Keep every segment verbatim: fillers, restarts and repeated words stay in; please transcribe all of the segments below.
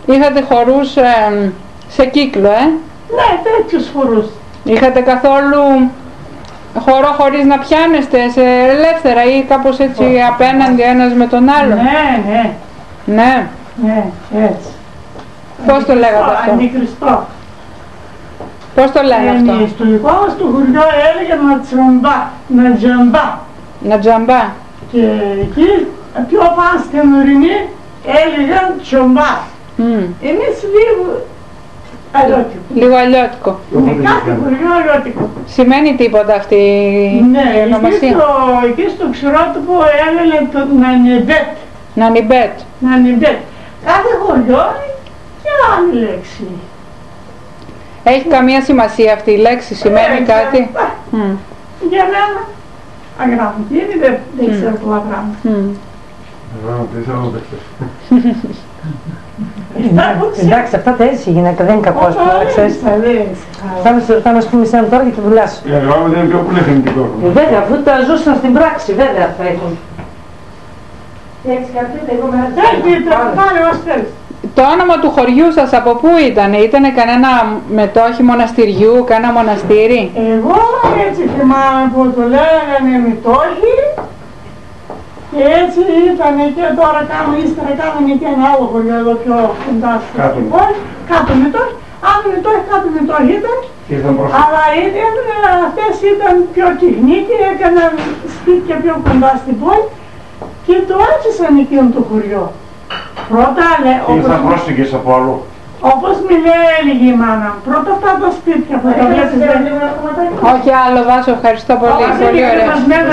Είχατε χορούς ε, σε κύκλο, ε? Ναι, τέτοιους χορούς. Είχατε καθόλου χορό χωρίς να πιάνεστε σε ελεύθερα ή κάπως έτσι oh. απέναντι ένας με τον άλλο? Ναι, ναι. Ναι. Ναι, έτσι. Πώς το λέγατε αυτό? Αντικριστό. Πώς το λέγατε αυτό? Εμείς στο δικό μας το χωριό έλεγε να τσαμπά, να τζαμπά. Να τζαμπά. Και εκεί πιο πάνω στην ορεινή έλεγαν τσομπά. Mm. Εμείς λίγο αλλιώτικο. Λίγο αλλιώτικο. Με κάθε χωριό αλλιώτικο. Σημαίνει τίποτα αυτή ναι, η ονομασία? Ναι, εκεί στο Ξηρότοπο έλεγε το Νανιμπέτ. Νανιμπέτ. Νανιμπέτ. Κάθε χωριό και άλλη λέξη. Έχει καμία σημασία αυτή η λέξη, σημαίνει ε, κάτι? Mm. Για μένα, αγράμματη είναι, δεν, δεν mm. ξέρω πολλά πράγματα. Αγράμματη, είσαι άλλο δεν ξέρεις. Εντάξει, αυτά τα έτσι η γυναίκα, δεν είναι κακός που να ξέρεις. Θα μας πούμε εσένα τώρα για τη δουλειά σου. Η αγράμματη είναι πιο πολυεθνητικό. Βέβαια, αφού τα ζούσαν στην πράξη, βέβαια θα έχουν. Έτσι, καθίστε, εγώ με ρωτάω. Το όνομα του χωριού σας από πού ήτανε? Ήτανε κανένα μετόχι μοναστηριού, κανένα μοναστήρι? Εγώ έτσι θυμάμαι που το λέγανε μετόχι και έτσι ήταν και τώρα κάνουν, ύστερα κάνουν και ένα άλλο χωριό εδώ πιο κοντά στην πόλη, κάτω μετόχι, άλλο μετόχι, κάτω μετόχι ήταν, αλλά ήταν, αυτές ήταν πιο τεχνοί και έκαναν σπίτια πιο κοντά στην πόλη και το άρχισαν εκείνο το χωριό. Πρώτα λέει, ήρθαν πρόσφυγες από αλλού. Όπως μου λέει έλεγε η μάνα, πρώτα αυτά τα σπίτια που τα βλέπεις δεν... Όχι άλλο Βάσο, ευχαριστώ πολύ, πολύ ωραία.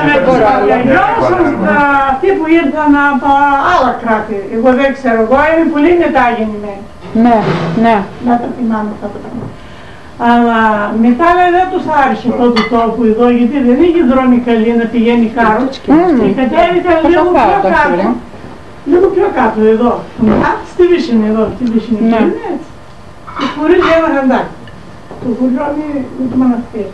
Αυτοί που ήρθαν από άλλα κράτη, εγώ δεν ξέρω, εγώ είμαι πολύ μετά γεννημένη. Ναι, ναι. Να τα θυμάμαι αυτά τα πράγματα. Αλλά μετά λέει δεν τους άρεσε αυτό το τόπο εδώ, γιατί δεν είχε δρόμοι καλή να πηγαίνει κάρο και κατέβηκαν λίγο πιο κάτω. Λίγο πιο κάτω εδώ, α, στη Βύσσινη εδώ, στη Βύσσινη ναι. Είναι έτσι. Και χωρίς ένα χαντάκι. Το χωριό είναι το μοναστήρι.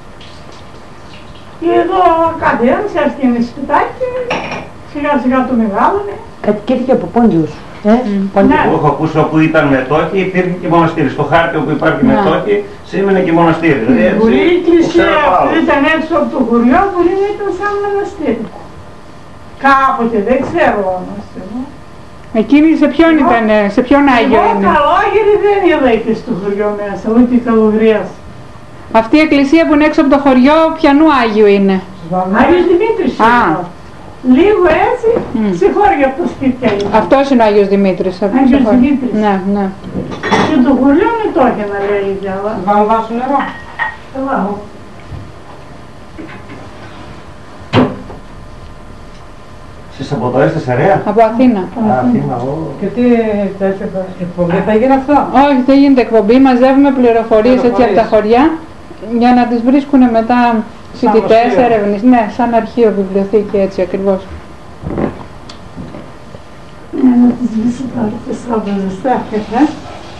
Και εδώ κάτι ένας έρθει ένα σπιτάκι και σιγά σιγά το μεγάλωνε. Κατοικήθηκε από πόντιους. Ε? Mm. Ναι. Εγώ έχω ακούσει όπου ήταν μετόχοι υπήρχε και μοναστήρι. Στο χάρτη όπου υπάρχει yeah. μετόχοι σήμαινε και μοναστήρι. Mm. Δηλαδή, μπορεί η εκκλησία που ήταν έξω από το χωριό μπορεί να ήταν σαν μοναστήρι. Κάποτε, δεν ξέρω όμως. Εκείνη σε ποιον ήταν, σε ποιον Άγιο εγώ, είναι? Εγώ Καλόγερη δεν είδα εκεί στο χωριό μέσα, ούτε Καλογρίας. Αυτή η εκκλησία που είναι έξω από το χωριό, ποιανού Άγιο είναι? Άγιος Δημήτρης. Α. Λίγο έτσι, mm. σε χώρια από τα σπίτια είναι. Αυτός είναι ο Άγιος Δημήτρης. Άγιος Δημήτρης. Ναι, ναι. Και το χωριό είναι το και να λέει η διάβα. Βάλω βάσου νερό. Βάλω. Εσείς από εδώ είστε σε Ρέα? Από Αθήνα. Α, Αθήνα, ω. Και τι εκπομπή θα γίνει αυτό? Όχι, δεν γίνεται εκπομπή. Μαζεύουμε πληροφορίες έτσι από τα χωριά για να τις βρίσκουν μετά φοιτητές, έρευνες. Ναι, σαν αρχείο, βιβλιοθήκη, έτσι ακριβώς. Να τις βρίσκω τώρα τις ρόμπες στάχες, ε.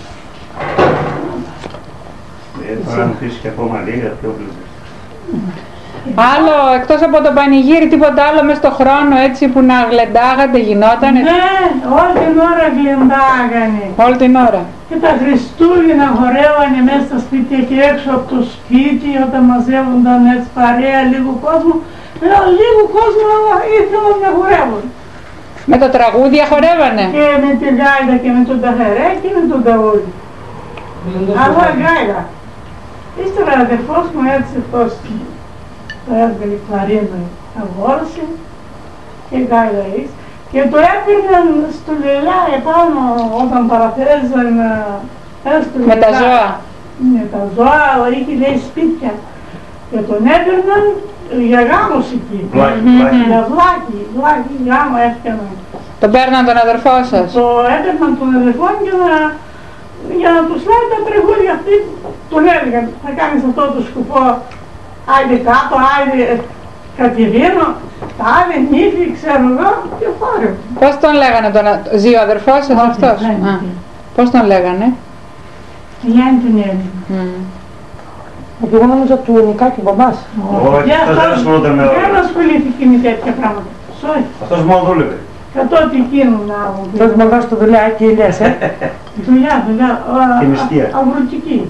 Τώρα αν πεις και ακόμα λίγα, πιο βλέπεις. Άλλο, εκτός από το πανηγύρι, τίποτα άλλο μες στο χρόνο έτσι που να γλεντάγατε γινότανε? Ναι, όλη την ώρα γλεντάγανε. Όλη την ώρα. Και τα Χριστούγεννα χορεύανε μέσα στα σπίτια και έξω από το σπίτι όταν μαζεύονταν έτσι παρέα λίγο κόσμο. Λέω λίγο κόσμο ήθελαν να χορεύουν. Με το τραγούδια χορεύανε? Και με τη γάιδα και με τον ταχερέ και με τον ταούλι. Αλλά γάιδα. Ύστερα αδερφός μου έτσι αυτός το έβγαλε κλαρίνα, αγόρασε και γάιδα εις. Και το έπαιρναν στο λιλά επάνω όταν παραθέριζαν στο λιλά. Με τα ζώα. Με τα ζώα, είχε λέει σπίτια. Και τον έπαιρναν για γάμος εκεί. Για βλάκι, βλάκι, γάμο έφτιαναν. Τον παίρναν τον αδερφό σας? Το έπαιρναν τον αδερφό για να, για να τους λέει τα τραγούδια αυτοί. Τον έλεγαν, θα κάνεις αυτό το σκοπό. Άιντε κάτω, άιντε Κατηρίνο, τα άλλη νύφη, ξέρω εγώ, και χώρευε. Πώς τον λέγανε τον ζει ο αδερφός σας αυτός? Α, πώς τον λέγανε? Γιάννη τον έλεγε. Γιατί εγώ νόμιζα του Νικάκη μπαμπάς. Όχι, αυτός δεν ασχολούνται με όλα. Δεν ασχολήθηκε με τέτοια πράγματα. Αυτός μόνο δούλευε. Κατ' εκείνο να μου πει. Τότε μαγά στο δουλειά και λες, ε. Δουλειά, δουλειά, Την νηστεία. αγροτική.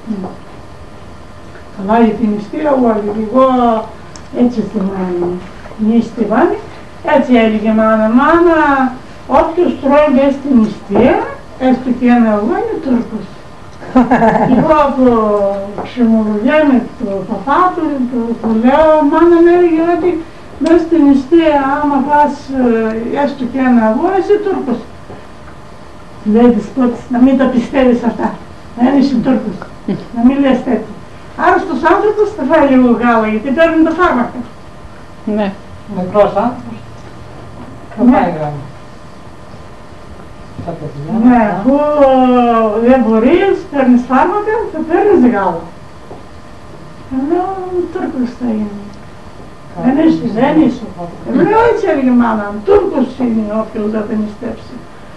Καλά για την νηστεία όλοι, εγώ έτσι θυμάμαι. Νηστευάνε, έτσι έλεγε μάνα, μάνα, όποιος τρώει μες στην νηστεία, έστω και ένα εγώ είναι Τούρκος. Εγώ το ξεμολογιέμαι το παπά του, του λέω, μάνα μου έλεγε ότι μες στην νηστεία άμα πας έστω και ένα εγώ, είσαι Τούρκος. Λέει της πρώτης, να μην τα πιστεύεις αυτά, να είσαι Τούρκος, να μην λες τέτοια. Άρρωστος άνθρωπος θα φάει λίγο γάλα γιατί παίρνουν τα φάρμακα. Ναι. Μικρός άνθρωπος. Θα φάει γάλα. Ναι, αφού δεν μπορείς, παίρνεις φάρμακα, θα παίρνεις γάλα. Λέω, Τούρκος θα είναι. Δεν είσαι, δεν είσαι. Λέω έτσι έλεγε η μάνα μου, Τούρκος είναι όποιος δεν θα νηστέψει.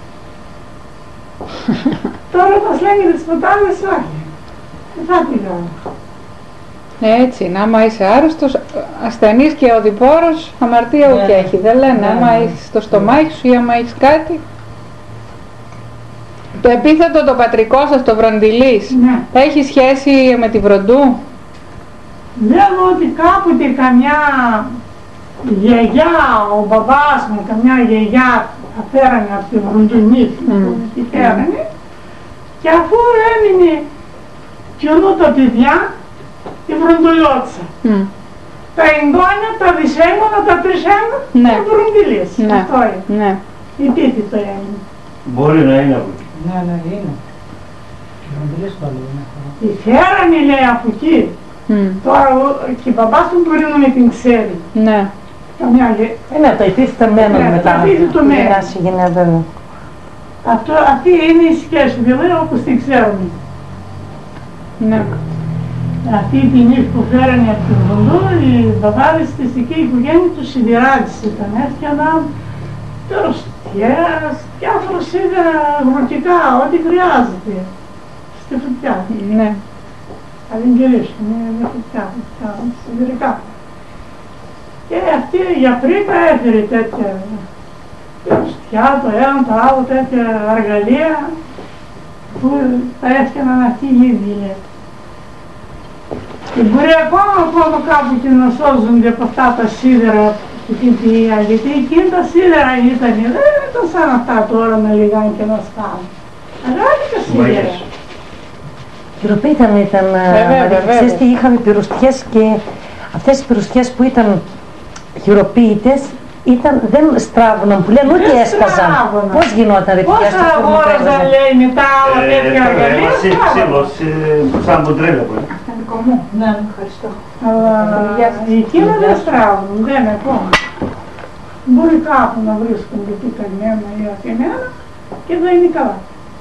Τώρα μας λένε τις ποτάμες όχι. Δεν θα τη γάλα. Έτσι είναι, άμα είσαι άρρωστος, ασθενής και οδηπόρος, αμαρτία Ναι. ούτε έχει. Δεν λένε, Ναι, άμα ναι. έχεις το στομάχι σου ή άμα έχεις κάτι. Το επίθετο το πατρικό σας, το Βροντιλής, Ναι. έχει σχέση με τη Βροντού? Λέμε ότι κάποτε καμιά γιαγιά, ο μπαμπάς μου, καμιά γιαγιά θα φέρανε από τη Βροντινή που τη φέρανε και αφού έμεινε κοινού τα παιδιά, η Βροντολιώτησα. Mm. Τα εγγόνια, τα δυσέγγωνα, τα τρισέγγωνα, Ναι. οι Βροντιλίες. Ναι. Αυτό είναι. Ναι. Επίθετο έμεινε. Μπορεί να είναι από εκεί. Ναι, ναι, είναι. Βροντιλής το άλλο είναι. Τη φέρανε λέει από εκεί. Mm. Τώρα ο- και η μπαμπάς μου μπορεί να μην την ξέρει. Ναι. Καμιά γε- Είναι το υφίσταμένο Ναι, μετά. το υφίσταμένο. Γεννάσει η γενιά. Αυτό, αυτή είναι η σχέση, δηλαδή όπως την ξέρουμε. Ναι. Αυτή την νύχτα που φέρανε από την Βοντού, οι μπαμπάδες της εκεί η οικογένεια τους σιδηράδες ήταν. Έφτιαναν τεροστιές, διάφορα σίδερα αγροτικά, ό,τι χρειάζεται στη φωτιά. Ναι. Θα την κυρίσουν, είναι φωτιά, φωτιά, σιδηρικά. Και αυτή η γιατρίκα έφερε τέτοια τεροστιά, το ένα, το άλλο, τέτοια αργαλεία που τα έφτιαναν αυτοί οι ίδιοι. Και μπορεί ακόμα ακόμα κάπου και να σώζονται από αυτά τα σίδερα του Κυπρία, γιατί εκείνα τα σίδερα ήταν, δεν ήταν σαν αυτά τώρα να λιγάνε και να σπάνε. Αγάπητα σίδερα. Χειροποίηταν ήταν, Βέβαια, Μαρία. βέβαια. Ξέρεις τι, είχαμε πυροστιές και αυτές οι πυροστιές που ήταν χειροποίητες ήταν, δεν στράβωναν που λένε, ούτε Δεν έσκαζαν. στράβωναν. Πώς γινόταν ρε παιδιά Πόσα στο φούρνο που αγόραζαν έβαζαν. λέει μετά άλλα τέτοια αργαλεία, Ξύλος, στράβωναν. σαν μπουντρέλα που είναι. Αυτό δικό μου. Ναι. Ευχαριστώ. Αλλά εκείνα δεν στράβουν, δεν είναι ακόμα. Μπορεί κάπου να βρίσκονται πιταγμένα ή αφημένα και δεν είναι καλά.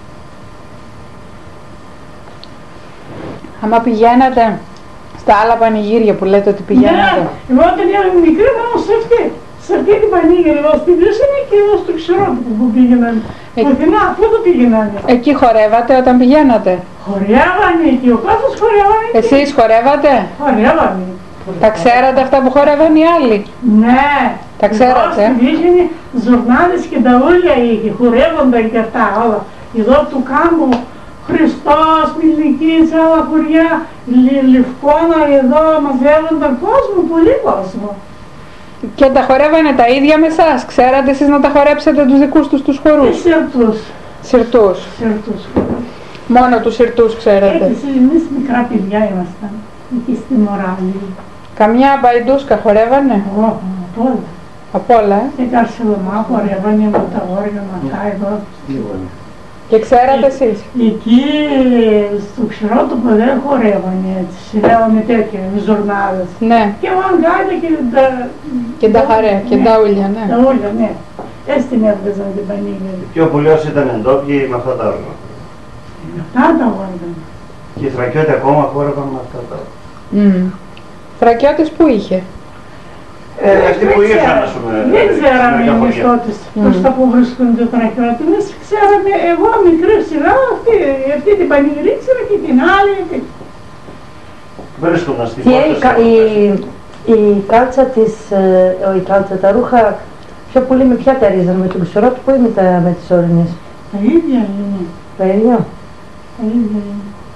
Άμα πηγαίνατε στα άλλα πανηγύρια που λέτε ότι πηγαίνατε. Ναι, εγώ όταν ήμουν μικρή ήμουν σε αυτή. Σε αυτή την πανήγυρη εδώ στην Πλήσινη και εδώ στο Ξηρότυπο που πήγαιναν. Ε, Πουθενά, πού το πήγαιναν. Εκεί χορεύατε όταν πηγαίνατε? Χορεύανε και ο κόσμος χορεύανε. Εσείς χορεύατε? Χορεύανε. Τα ξέρατε αυτά που χορεύαν οι άλλοι? Ναι. Τα ξέρατε, Εδώ στην Πλήσινη ζουρνάδες και τα ούλια είχε, χορεύονταν και αυτά όλα. Εδώ του κάμπου Χριστός, Μιλνικής, άλλα χωριά, Λι- Λευκόνα, εδώ μαζεύονταν κόσμο, πολύ κόσμο. Και τα χορεύανε τα ίδια με εσάς? Ξέρατε εσείς να τα χορέψετε τους δικούς τους τους Και χορούς? σιρτούς, Σιρτούς. σιρτούς. Μόνο τους σιρτούς ξέρετε. Έτσι, εμείς μικρά παιδιά ήμασταν, εκεί στη Μοράλη. Καμιά μπαϊντούσκα χορεύανε? Ω, απ' όλα. Από όλα, ε. Και καρσιλωμά χορεύανε με τα όργανα, αυτά εδώ. Και ξέρατε εσείς? Εκεί στο Ξηρότοπο δεν χορεύανε έτσι, συλλέγανε τέτοια, με ζουρνάδες. Ναι. Και μαγκάλια και τα... Και τα χαρέ, και ναι, τα ούλια, ναι. τα ούλια, ναι. Έτσι την έβγαζαν την πανίγυρη. Πιο πολύ όσοι ήταν εντόπιοι με αυτά τα όργανα. Αυτά τα όργανα. Και οι Θρακιώτοι ακόμα χόρευαν με αυτά τα όργανα. Mm. Θρακιώτες που είχε? Ε, αυτοί που ήρθαν, ας πούμε. Δεν ξέραμε στην εμείς Καποδία. τότε προς τα που βρίσκονται οι Θρακιώτες. Εμείς ξέραμε, εγώ μικρή σειρά, αυτή, αυτή την πανηγυρή ήξερα και την άλλη. Βρίσκονταν στη Και η, πόρτα. κα- η, η κάλτσα της, ε, η κάλτσα, τα ρούχα Πιο πολύ με ποια τα ρίζανε, με τον Ξερότυπο ή με, τα, με τις όρεινες? Τα ίδια είναι. Τα ίδια. Τα ίδια είναι.